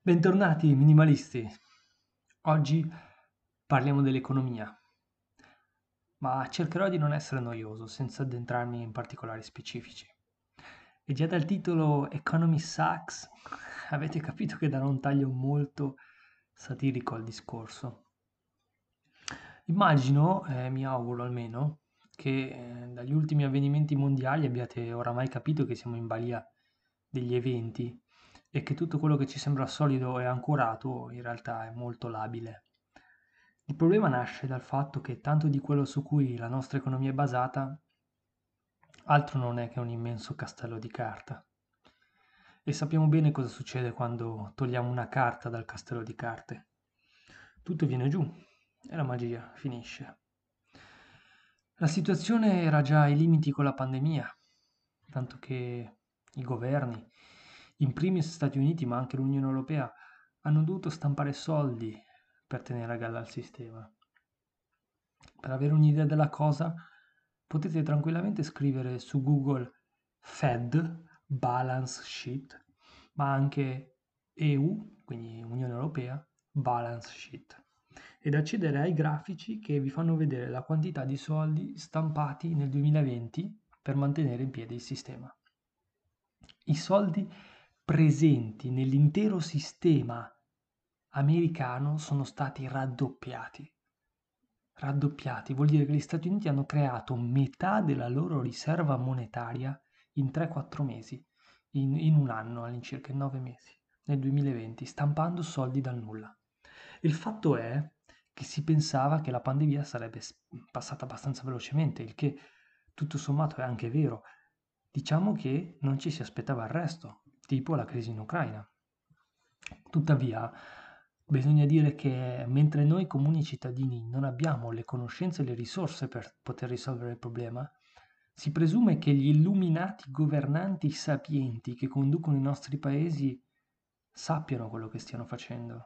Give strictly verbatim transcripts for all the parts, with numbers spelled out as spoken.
Bentornati minimalisti. Oggi parliamo dell'economia, ma cercherò di non essere noioso senza addentrarmi in particolari specifici. E già dal titolo Economy Sucks avete capito che darò un taglio molto satirico al discorso. Immagino, eh, mi auguro almeno, che eh, dagli ultimi avvenimenti mondiali abbiate oramai capito che siamo in balia degli eventi e che tutto quello che ci sembra solido e ancorato in realtà è molto labile. Il problema nasce dal fatto che tanto di quello su cui la nostra economia è basata altro non è che un immenso castello di carta. E sappiamo bene cosa succede quando togliamo una carta dal castello di carte. Tutto viene giù e la magia finisce. La situazione era già ai limiti con la pandemia, tanto che i governi, in primis Stati Uniti ma anche l'Unione Europea, hanno dovuto stampare soldi per tenere a galla il sistema. Per avere un'idea della cosa, potete tranquillamente scrivere su Google Fed, Balance Sheet, ma anche E U, quindi Unione Europea, Balance Sheet, ed accedere ai grafici che vi fanno vedere la quantità di soldi stampati nel duemilaventi per mantenere in piedi il sistema. I soldi presenti nell'intero sistema americano sono stati raddoppiati. Raddoppiati vuol dire che gli Stati Uniti hanno creato metà della loro riserva monetaria in tre quattro mesi, in, in un anno all'incirca, in nove mesi, nel duemilaventi, stampando soldi dal nulla. Il fatto è che si pensava che la pandemia sarebbe s- passata abbastanza velocemente, il che tutto sommato è anche vero. Diciamo che non ci si aspettava il resto, tipo la crisi in Ucraina. Tuttavia, bisogna dire che mentre noi comuni cittadini non abbiamo le conoscenze e le risorse per poter risolvere il problema, si presume che gli illuminati governanti sapienti che conducono i nostri paesi sappiano quello che stiano facendo.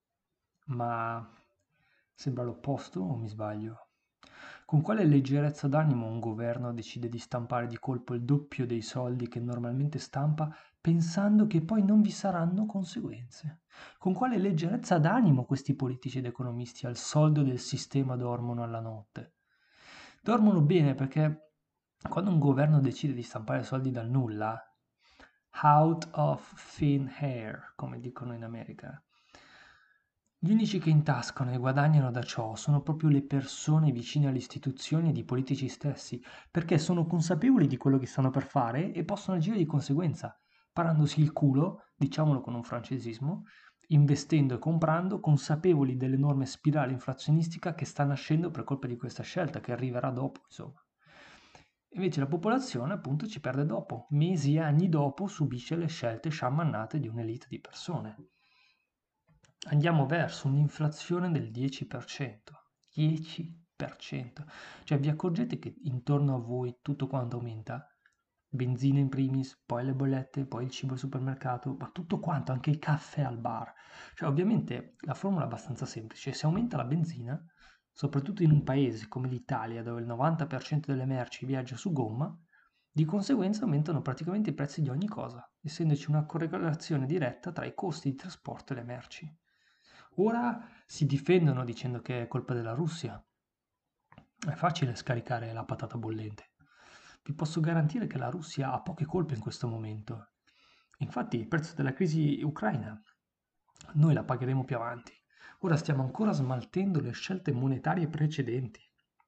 Ma sembra l'opposto o mi sbaglio? Con quale leggerezza d'animo un governo decide di stampare di colpo il doppio dei soldi che normalmente stampa pensando che poi non vi saranno conseguenze? Con quale leggerezza d'animo questi politici ed economisti al soldo del sistema dormono alla notte? Dormono bene perché quando un governo decide di stampare soldi dal nulla, out of thin air, come dicono in America, gli unici che intascano e guadagnano da ciò sono proprio le persone vicine alle istituzioni ed i politici stessi, perché sono consapevoli di quello che stanno per fare e possono agire di conseguenza, parandosi il culo, diciamolo con un francesismo, investendo e comprando, consapevoli dell'enorme spirale inflazionistica che sta nascendo per colpa di questa scelta, che arriverà dopo, insomma. Invece la popolazione appunto ci perde dopo, mesi e anni dopo subisce le scelte sciamannate di un'elite di persone. Andiamo verso un'inflazione del dieci per cento. dieci per cento. Cioè vi accorgete che intorno a voi tutto quanto aumenta? Benzina in primis, poi le bollette, poi il cibo al supermercato, ma tutto quanto, anche il caffè al bar. Cioè ovviamente la formula è abbastanza semplice, se aumenta la benzina, soprattutto in un paese come l'Italia dove il novanta per cento delle merci viaggia su gomma, di conseguenza aumentano praticamente i prezzi di ogni cosa, essendoci una correlazione diretta tra i costi di trasporto e le merci. Ora si difendono dicendo che è colpa della Russia. È facile scaricare la patata bollente. Vi posso garantire che la Russia ha poche colpe in questo momento. Infatti il prezzo della crisi ucraina noi la pagheremo più avanti. Ora stiamo ancora smaltendo le scelte monetarie precedenti.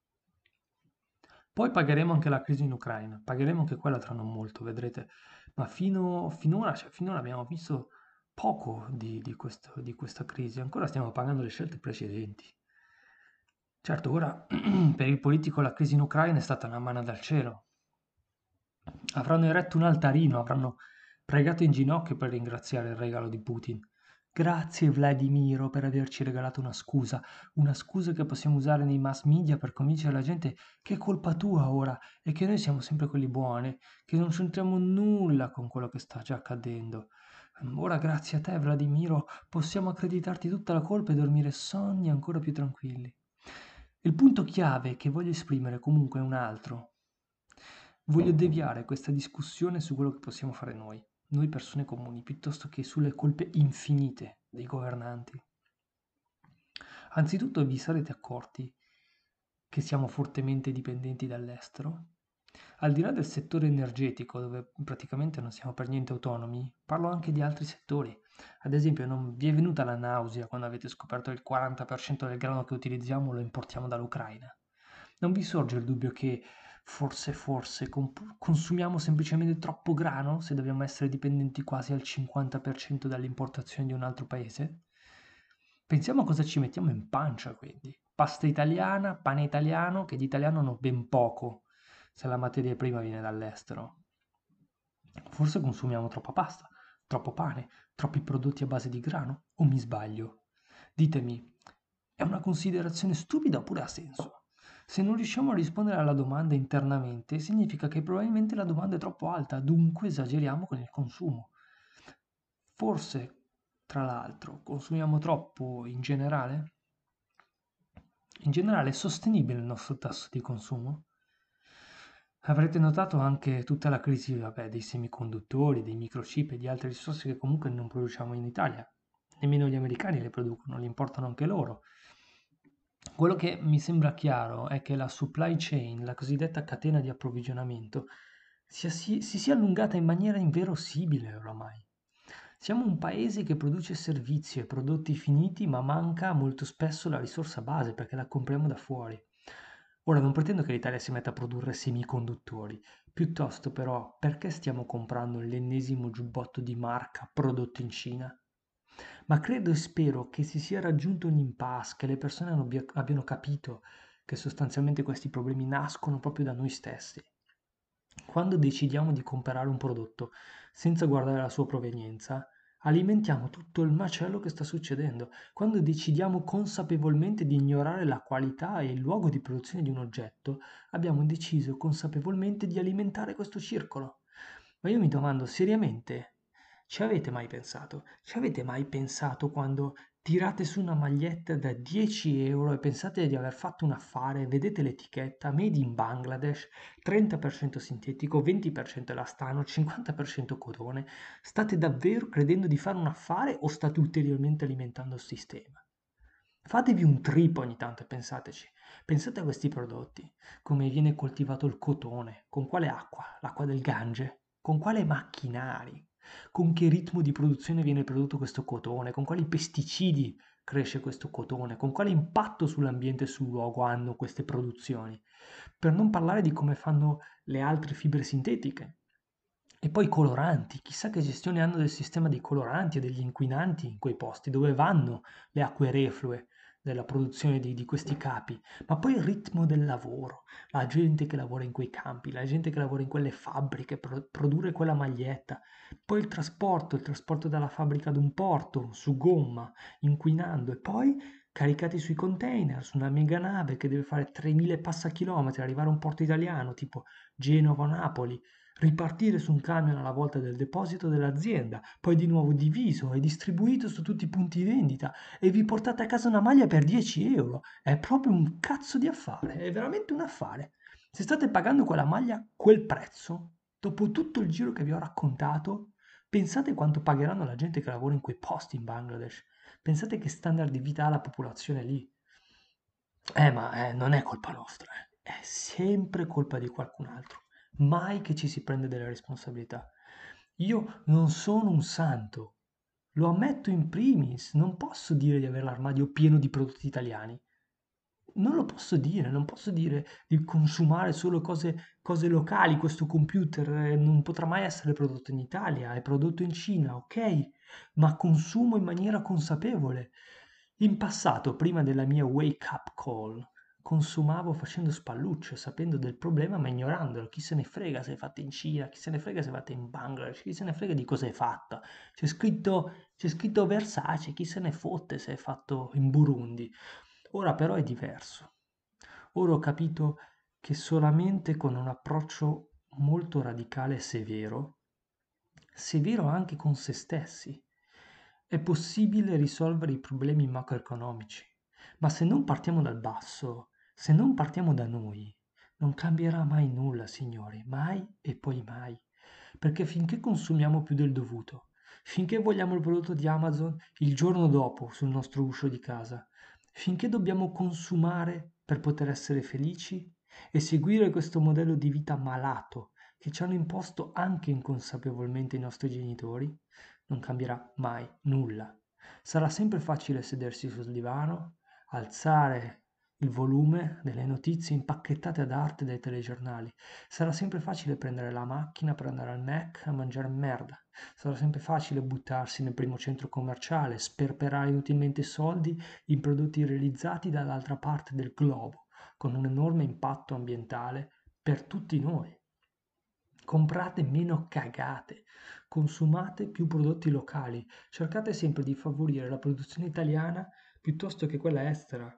Poi pagheremo anche la crisi in Ucraina, pagheremo anche quella tra non molto, vedrete. Ma fino, finora, cioè, finora abbiamo visto poco di, di questo- di questa crisi, ancora stiamo pagando le scelte precedenti. Certo, ora per il politico la crisi in Ucraina è stata una manna dal cielo. Avranno eretto un altarino, avranno pregato in ginocchio per ringraziare il regalo di Putin. Grazie Vladimiro per averci regalato una scusa, una scusa che possiamo usare nei mass media per convincere la gente che è colpa tua ora e che noi siamo sempre quelli buoni, che non c'entriamo nulla con quello che sta già accadendo. Ora grazie a te Vladimiro possiamo accreditarti tutta la colpa e dormire sonni ancora più tranquilli. Il punto chiave che voglio esprimere comunque è un altro. Voglio deviare questa discussione su quello che possiamo fare noi. noi persone comuni, piuttosto che sulle colpe infinite dei governanti. Anzitutto vi sarete accorti che siamo fortemente dipendenti dall'estero? Al di là del settore energetico, dove praticamente non siamo per niente autonomi, parlo anche di altri settori. Ad esempio, non vi è venuta la nausea quando avete scoperto che il quaranta per cento del grano che utilizziamo lo importiamo dall'Ucraina? Non vi sorge il dubbio che forse, forse comp- consumiamo semplicemente troppo grano se dobbiamo essere dipendenti quasi al cinquanta per cento dall'importazione di un altro paese? Pensiamo a cosa ci mettiamo in pancia, quindi. Pasta italiana, pane italiano, che di italiano hanno ben poco, se la materia prima viene dall'estero. Forse consumiamo troppa pasta, troppo pane, troppi prodotti a base di grano, o mi sbaglio? Ditemi, è una considerazione stupida oppure ha senso? Se non riusciamo a rispondere alla domanda internamente, significa che probabilmente la domanda è troppo alta, dunque esageriamo con il consumo. Forse, tra l'altro, consumiamo troppo in generale? In generale è sostenibile il nostro tasso di consumo? Avrete notato anche tutta la crisi, vabbè, dei semiconduttori, dei microchip e di altre risorse che comunque non produciamo in Italia. Nemmeno gli americani le producono, le importano anche loro. Quello che mi sembra chiaro è che la supply chain, la cosiddetta catena di approvvigionamento, sia- si, si sia allungata in maniera inverosimile oramai. Siamo un paese che produce servizi e prodotti finiti, ma manca molto spesso la risorsa base perché la compriamo da fuori. Ora non pretendo che l'Italia si metta a produrre semiconduttori, piuttosto però perché stiamo comprando l'ennesimo giubbotto di marca prodotto in Cina? Ma credo e spero che si sia raggiunto un impasse, che le persone abbia- abbiano capito che sostanzialmente questi problemi nascono proprio da noi stessi. Quando decidiamo di comprare un prodotto senza guardare la sua provenienza, alimentiamo tutto il macello che sta succedendo. Quando decidiamo consapevolmente di ignorare la qualità e il luogo di produzione di un oggetto, abbiamo deciso consapevolmente di alimentare questo circolo. Ma io mi domando seriamente, ci avete mai pensato? Ci avete mai pensato quando tirate su una maglietta da dieci euro e pensate di aver fatto un affare, vedete l'etichetta Made in Bangladesh, trenta per cento sintetico, venti per cento elastano, cinquanta per cento cotone, state davvero credendo di fare un affare o state ulteriormente alimentando il sistema? Fatevi un trip ogni tanto e pensateci. Pensate a questi prodotti, come viene coltivato il cotone, con quale acqua? L'acqua del Gange? Con quale macchinari? Con che ritmo di produzione viene prodotto questo cotone? Con quali pesticidi cresce questo cotone? Con quale impatto sull'ambiente e sul luogo hanno queste produzioni? Per non parlare di come fanno le altre fibre sintetiche. E poi i coloranti, chissà che gestione hanno del sistema dei coloranti e degli inquinanti in quei posti, dove vanno le acque reflue della produzione di, di questi capi, ma poi il ritmo del lavoro, la gente che lavora in quei campi, la gente che lavora in quelle fabbriche, per produrre quella maglietta, poi il trasporto, il trasporto dalla fabbrica ad un porto, su gomma, inquinando, e poi caricati sui container, su una mega nave che deve fare tremila passachilometri, arrivare a un porto italiano, tipo Genova o Napoli, ripartire su un camion alla volta del deposito dell'azienda, poi di nuovo diviso e distribuito su tutti i punti vendita e vi portate a casa una maglia per dieci euro. È proprio un cazzo di affare, è veramente un affare. Se state pagando quella maglia quel prezzo, dopo tutto il giro che vi ho raccontato, pensate quanto pagheranno la gente che lavora in quei posti in Bangladesh. Pensate che standard di vita ha la popolazione lì. Eh, ma eh, non è colpa nostra, eh. È sempre colpa di qualcun altro. Mai che ci si prende delle responsabilità. Io non sono un santo, lo ammetto in primis, non posso dire di avere l'armadio pieno di prodotti italiani. Non lo posso dire, non posso dire di consumare solo cose, cose locali. Questo computer eh, non potrà mai essere prodotto in Italia, è prodotto in Cina, ok? Ma consumo in maniera consapevole. In passato, prima della mia wake up call, consumavo facendo spallucce, sapendo del problema ma ignorandolo. Chi se ne frega se è fatta in Cina, chi se ne frega se è fatta in Bangladesh, chi se ne frega di cosa è fatta. C'è scritto, c'è scritto Versace, chi se ne fotte se è fatto in Burundi. Ora però è diverso. Ora ho capito che solamente con un approccio molto radicale e severo, severo anche con se stessi, è possibile risolvere i problemi macroeconomici. Ma se non partiamo dal basso, se non partiamo da noi, non cambierà mai nulla, signori, mai e poi mai. perché finché consumiamo più del dovuto, finché vogliamo il prodotto di Amazon il giorno dopo sul nostro uscio di casa, finché dobbiamo consumare per poter essere felici e seguire questo modello di vita malato che ci hanno imposto anche inconsapevolmente i nostri genitori, non cambierà mai nulla. Sarà sempre facile sedersi sul divano, alzare il volume delle notizie impacchettate ad arte dai telegiornali. Sarà sempre facile prendere la macchina per andare al Mac a mangiare merda. Sarà sempre facile buttarsi nel primo centro commerciale, sperperare inutilmente soldi in prodotti realizzati dall'altra parte del globo, con un enorme impatto ambientale per tutti noi. Comprate meno cagate, consumate più prodotti locali, cercate sempre di favorire la produzione italiana piuttosto che quella estera.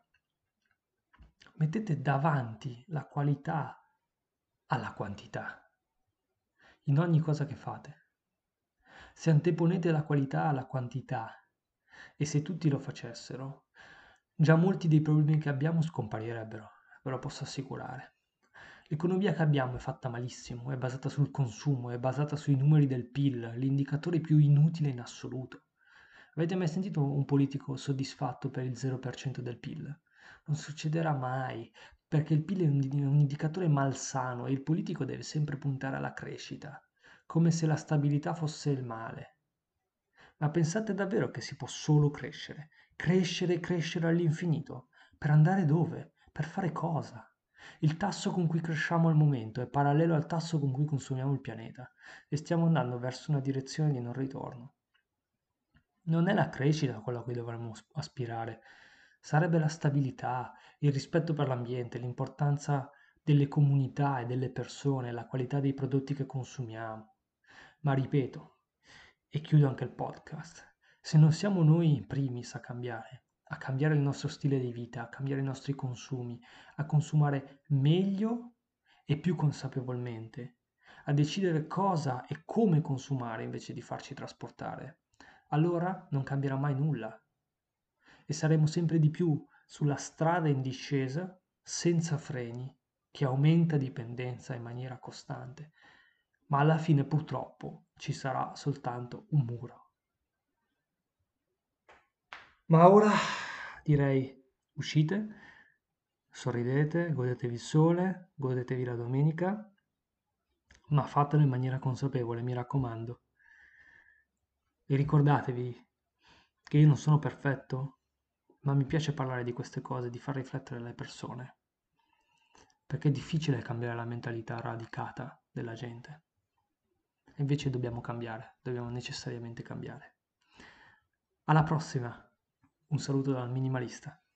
Mettete davanti la qualità alla quantità in ogni cosa che fate. Se anteponete la qualità alla quantità e se tutti lo facessero, già molti dei problemi che abbiamo scomparirebbero, ve lo posso assicurare. L'economia che abbiamo è fatta malissimo, è basata sul consumo, è basata sui numeri del P I L, l'indicatore più inutile in assoluto. Avete mai sentito un politico soddisfatto per il zero per cento del P I L? Non succederà mai, perché il P I L è un, è un indicatore malsano e il politico deve sempre puntare alla crescita, come se la stabilità fosse il male. Ma pensate davvero che si può solo crescere? Crescere e crescere all'infinito? Per andare dove? Per fare cosa? Il tasso con cui cresciamo al momento è parallelo al tasso con cui consumiamo il pianeta e stiamo andando verso una direzione di non ritorno. Non è la crescita quella a cui dovremmo aspirare, sarebbe la stabilità, il rispetto per l'ambiente, l'importanza delle comunità e delle persone, la qualità dei prodotti che consumiamo. Ma ripeto, e chiudo anche il podcast, se non siamo noi in primis a cambiare, a cambiare il nostro stile di vita, a cambiare i nostri consumi, a consumare meglio e più consapevolmente, a decidere cosa e come consumare invece di farci trasportare, allora non cambierà mai nulla e saremo sempre di più sulla strada in discesa senza freni che aumenta dipendenza in maniera costante, ma alla fine purtroppo ci sarà soltanto un muro. Ma ora direi uscite, sorridete, godetevi il sole, godetevi la domenica, ma fatelo in maniera consapevole, mi raccomando. E ricordatevi che io non sono perfetto, ma mi piace parlare di queste cose, di far riflettere le persone, perché è difficile cambiare la mentalità radicata della gente. E invece dobbiamo cambiare, dobbiamo necessariamente cambiare. Alla prossima, un saluto dal minimalista.